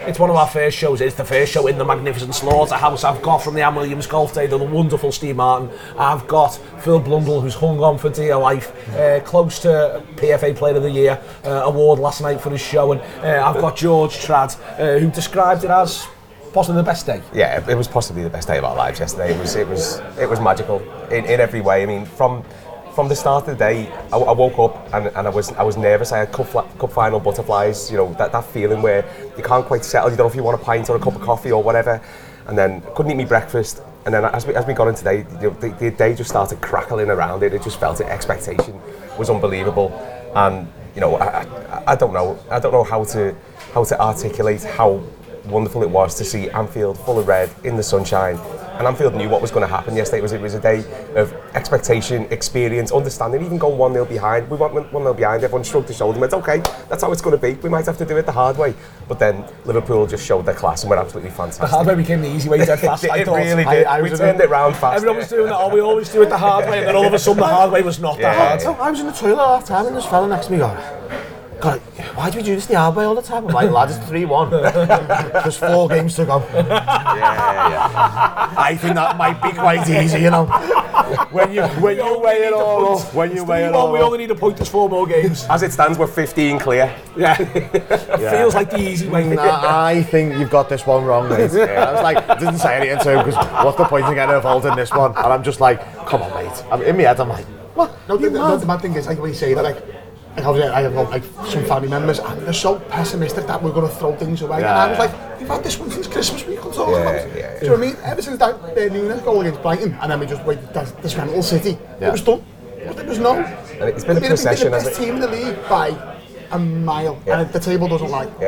It's one of our first shows. It's the first show in the magnificent slaughterhouse. I've got from the Ann Williams Golf Day the wonderful Steve Martin. I've got Phil Blundell, who's hung on for dear life, close to PFA Player of the Year award last night for his show, and I've got George Trad, who described it as possibly the best day. Yeah, it was possibly the best day of our lives yesterday. It was magical in every way. I mean, from the start of the day, I woke up and I was nervous. I had cup final butterflies. You know, that feeling where you can't quite settle. You don't know if you want a pint or a cup of coffee or whatever. And then couldn't eat me breakfast. And then as we got in today, the day just started crackling around it. It just felt it. Expectation was unbelievable. And you know, I don't know how to articulate how wonderful it was to see Anfield full of red in the sunshine, and Anfield knew what was going to happen yesterday. It was a day of expectation, experience, understanding. Even going 1-0 behind, we went 1-0 behind, everyone shrugged their shoulders and went, okay, that's how it's going to be. We might have to do it the hard way. But then Liverpool just showed their class and were absolutely fantastic. The hard way became the easy way dead fast. It really did. We turned it round fast. Everyone was doing that. Oh, we always do it the hard way, and then all of a sudden the hard way was not that hard. So I was in the toilet half time and this fella next to me going, God, why do we do this the hard way all the time? I'm like, lad, it's 3-1. There's 4 games to go. Yeah. I think that might be quite easy, you know. When you weigh it all up, we only need a point. There's 4 more games. As it stands, we're 15 clear. Yeah. Feels like the easy way. I think you've got this one wrong, mate. I was like, I didn't say anything to him because what's the point in getting involved in this one? And I'm just like, come on, mate. In my head, I'm like, what? No, the bad thing is, like when you say that, like I have like some family members and they're so pessimistic that we're going to throw things away. Yeah, and I was like, we've had this one since Christmas week on talk about. Do you know what I mean? Ever since that Nunes goal against Brighton, and then we just waited this Rental City. It was done. There was no. And it's been a procession, the best team in the league by a mile, and the table doesn't lie. Yeah,